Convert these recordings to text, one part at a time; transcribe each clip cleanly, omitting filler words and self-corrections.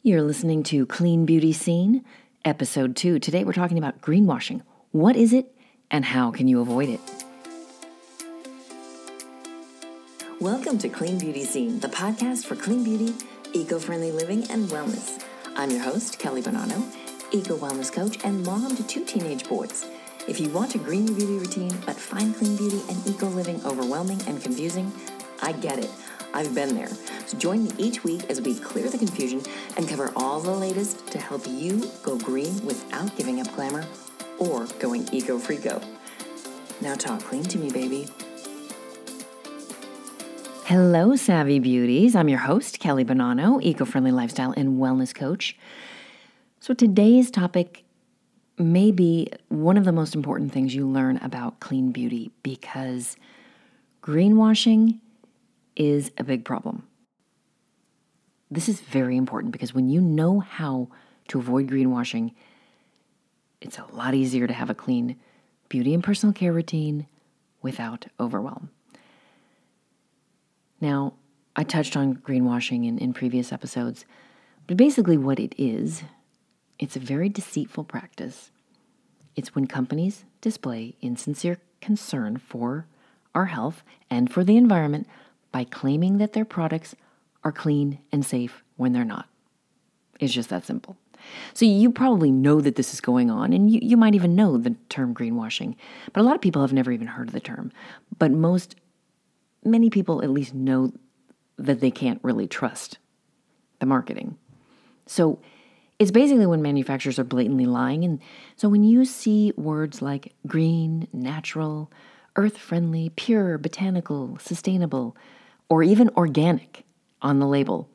You're listening to Clean Beauty Scene, Episode 2. Today we're talking about greenwashing. What is it and how can you avoid it? Welcome to Clean Beauty Scene, the podcast for clean beauty, eco-friendly living, and wellness. I'm your host, Kelly Bonanno, eco-wellness coach and mom to 2 teenage boys. If you want a green beauty routine but find clean beauty and eco-living overwhelming and confusing, I get it. I've been there. So join me each week as we clear the confusion and cover all the latest to help you go green without giving up glamour or going eco-freako. Now talk clean to me, baby. Hello, Savvy Beauties. I'm your host, Kelly Bonanno, eco-friendly lifestyle and wellness coach. So today's topic may be one of the most important things you learn about clean beauty because greenwashing is a big problem. This is very important because when you know how to avoid greenwashing, it's a lot easier to have a clean beauty and personal care routine without overwhelm. Now, I touched on greenwashing in previous episodes, but basically what it is, it's a very deceitful practice. It's when companies display insincere concern for our health and for the environment by claiming that their products are clean and safe when they're not. It's just that simple. So you probably know that this is going on, and you might even know the term greenwashing, but a lot of people have never even heard of the term. But many people at least know that they can't really trust the marketing. So it's basically when manufacturers are blatantly lying. And so when you see words like green, natural, earth-friendly, pure, botanical, sustainable, or even organic on the label,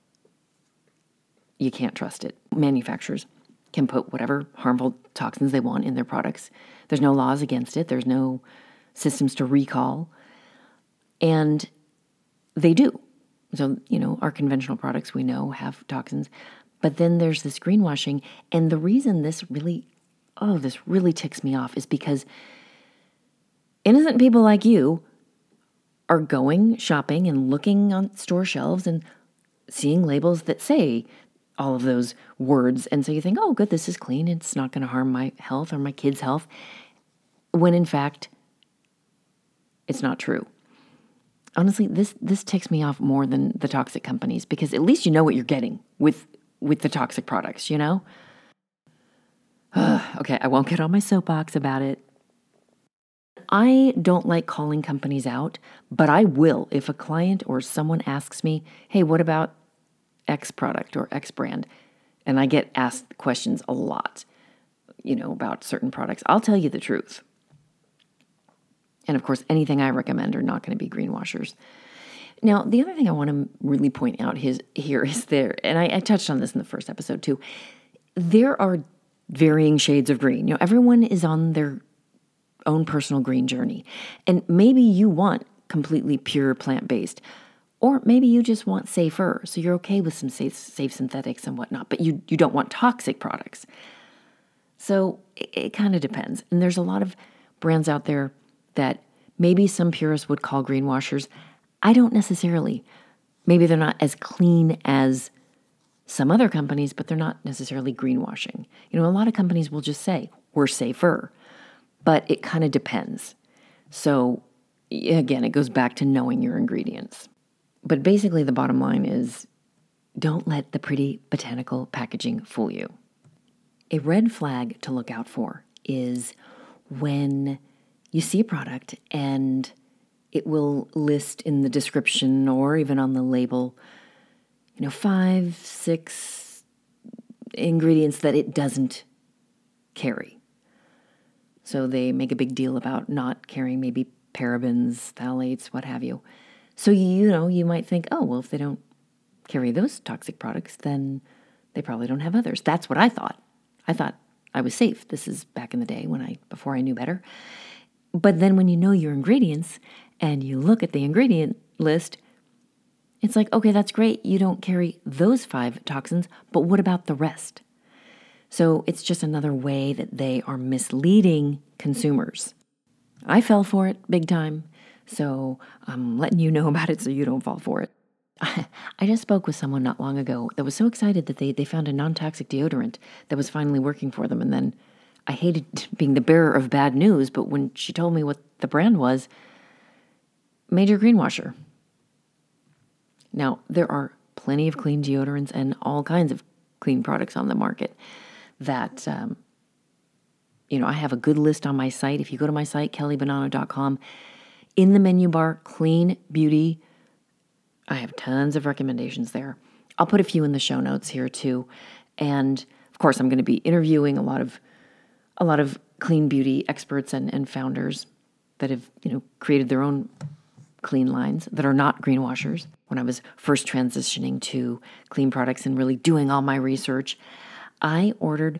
you can't trust it. Manufacturers can put whatever harmful toxins they want in their products. There's no laws against it. There's no systems to recall. And they do. So, our conventional products we know have toxins. But then there's this greenwashing. And the reason this really ticks me off is because innocent people like you are going shopping and looking on store shelves and seeing labels that say all of those words. And so you think, oh, good, this is clean. It's not going to harm my health or my kids' health. When in fact, it's not true. Honestly, this ticks me off more than the toxic companies because at least you know what you're getting with the toxic products, Okay, I won't get on my soapbox about it. I don't like calling companies out, but I will if a client or someone asks me, hey, what about X product or X brand? And I get asked questions a lot, about certain products. I'll tell you the truth. And of course, anything I recommend are not going to be greenwashers. Now, the other thing I want to really point out here is and I touched on this in the first episode too, there are varying shades of green. Everyone is on their own personal green journey. And maybe you want completely pure plant-based, or maybe you just want safer. So you're okay with some safe synthetics and whatnot, but you don't want toxic products. So it kind of depends. And there's a lot of brands out there that maybe some purists would call greenwashers. I don't necessarily. Maybe they're not as clean as some other companies, but they're not necessarily greenwashing. A lot of companies will just say, we're safer. But it kind of depends. So again, it goes back to knowing your ingredients. But basically the bottom line is don't let the pretty botanical packaging fool you. A red flag to look out for is when you see a product and it will list in the description or even on the label, 5, 6 ingredients that it doesn't carry. So they make a big deal about not carrying maybe parabens, phthalates, what have you. So, you might think, oh, well, if they don't carry those toxic products, then they probably don't have others. That's what I thought. I thought I was safe. This is back in the day before I knew better. But then when you know your ingredients and you look at the ingredient list, it's like, okay, that's great. You don't carry those 5 toxins, but what about the rest? So it's just another way that they are misleading consumers. I fell for it big time, so I'm letting you know about it so you don't fall for it. I just spoke with someone not long ago that was so excited that they found a non-toxic deodorant that was finally working for them. And then I hated being the bearer of bad news, but when she told me what the brand was, major greenwasher. Now, there are plenty of clean deodorants and all kinds of clean products on the market that, I have a good list on my site. If you go to my site, kellybonanno.com, in the menu bar, clean beauty, I have tons of recommendations there. I'll put a few in the show notes here too. And of course, I'm going to be interviewing a lot of clean beauty experts and founders that have, created their own clean lines that are not greenwashers. When I was first transitioning to clean products and really doing all my research, I ordered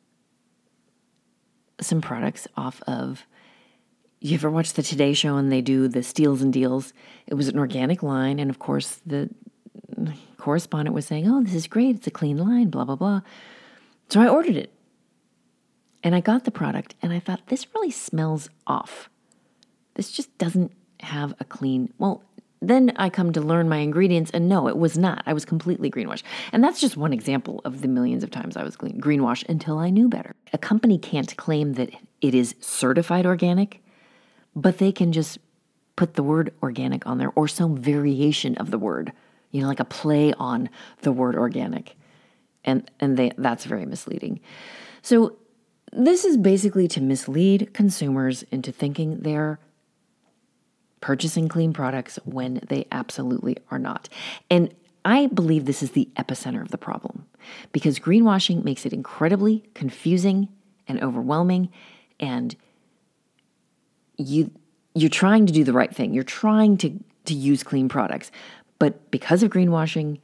some products off of, you ever watch the Today Show and they do the steals and deals? It was an organic line, and of course the correspondent was saying, oh, this is great, it's a clean line, blah, blah, blah. So I ordered it. And I got the product, and I thought, this really smells off. This just doesn't have a clean, well, then I come to learn my ingredients, and no, it was not. I was completely greenwashed. And that's just one example of the millions of times I was greenwashed until I knew better. A company can't claim that it is certified organic, but they can just put the word organic on there or some variation of the word, like a play on the word organic. And that's very misleading. So this is basically to mislead consumers into thinking they're purchasing clean products when they absolutely are not. And I believe this is the epicenter of the problem, because greenwashing makes it incredibly confusing and overwhelming, and you're trying to do the right thing. You're trying to use clean products, but because of greenwashing,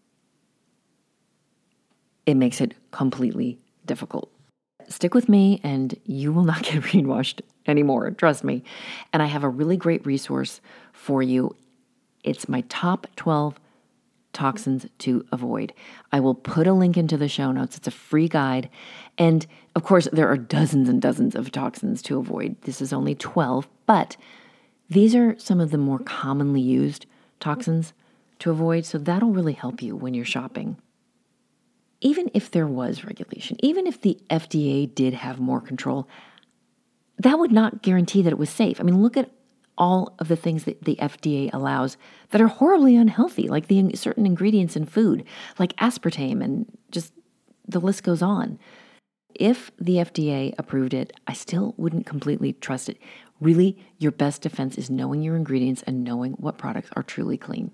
it makes it completely difficult. Stick with me and you will not get greenwashed anymore. Trust me. And I have a really great resource for you. It's my top 12 toxins to avoid. I will put a link into the show notes. It's a free guide. And of course, there are dozens and dozens of toxins to avoid. This is only 12, but these are some of the more commonly used toxins to avoid. So that'll really help you when you're shopping. Even if there was regulation, even if the FDA did have more control, that would not guarantee that it was safe. I mean, look at all of the things that the FDA allows that are horribly unhealthy, like the certain ingredients in food, like aspartame, and just the list goes on. If the FDA approved it, I still wouldn't completely trust it. Really, your best defense is knowing your ingredients and knowing what products are truly clean.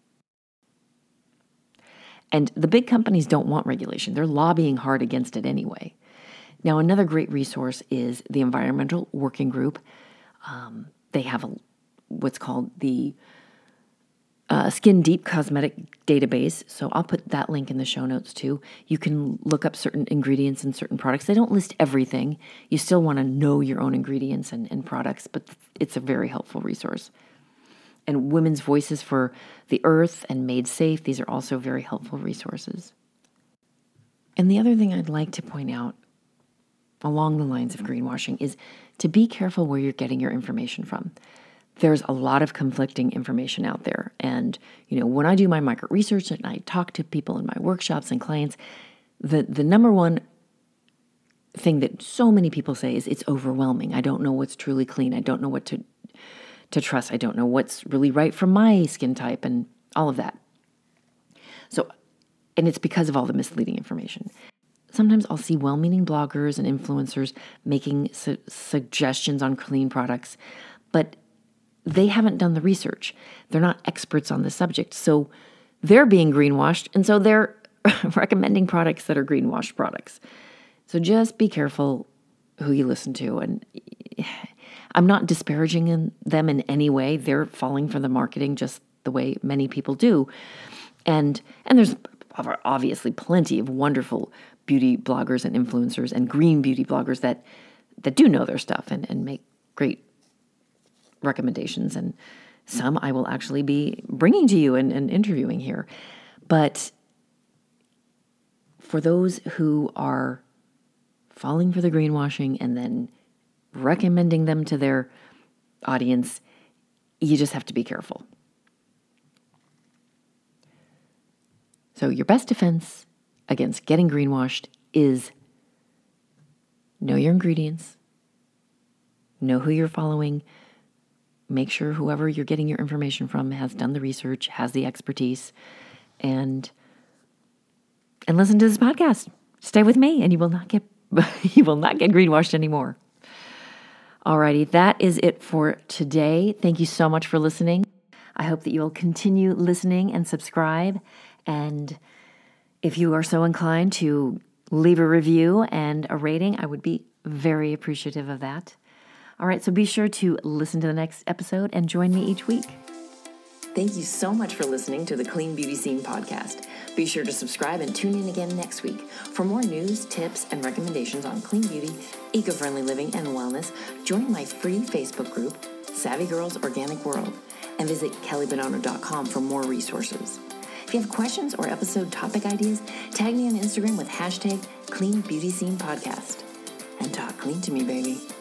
And the big companies don't want regulation. They're lobbying hard against it anyway. Now, another great resource is the Environmental Working Group. They have what's called the Skin Deep Cosmetic Database. So I'll put that link in the show notes too. You can look up certain ingredients in certain products. They don't list everything. You still want to know your own ingredients and products, but it's a very helpful resource. And Women's Voices for the Earth and Made Safe, these are also very helpful resources. And the other thing I'd like to point out along the lines of greenwashing is to be careful where you're getting your information from. There's a lot of conflicting information out there. And, when I do my market research and I talk to people in my workshops and clients, the number one thing that so many people say is it's overwhelming. I don't know what's truly clean. I don't know what to trust. I don't know what's really right for my skin type and all of that. So, and it's because of all the misleading information. Sometimes I'll see well-meaning bloggers and influencers making suggestions on clean products, but they haven't done the research. They're not experts on the subject. So they're being greenwashed, and so they're recommending products that are greenwashed products. So just be careful who you listen to. And I'm not disparaging them in any way. They're falling for the marketing just the way many people do. And there's obviously plenty of wonderful beauty bloggers and influencers and green beauty bloggers that do know their stuff and make great recommendations. And some I will actually be bringing to you and interviewing here. But for those who are falling for the greenwashing and then recommending them to their audience, you just have to be careful. So your best defense against getting greenwashed is know your ingredients, know who you're following, make sure whoever you're getting your information from has done the research, has the expertise, and listen to this podcast. Stay with me and you will not get greenwashed anymore. Alrighty, that is it for today. Thank you so much for listening. I hope that you'll continue listening and subscribe. And if you are so inclined to leave a review and a rating, I would be very appreciative of that. All right, so be sure to listen to the next episode and join me each week. Thank you so much for listening to the Clean Beauty Scene podcast. Be sure to subscribe and tune in again next week for more news, tips, and recommendations on clean beauty, eco-friendly living, and wellness. Join my free Facebook group, Savvy Girls Organic World, and visit kellybonanno.com for more resources. If you have questions or episode topic ideas, tag me on Instagram with hashtag Clean Beauty Scene Podcast. And talk clean to me, baby.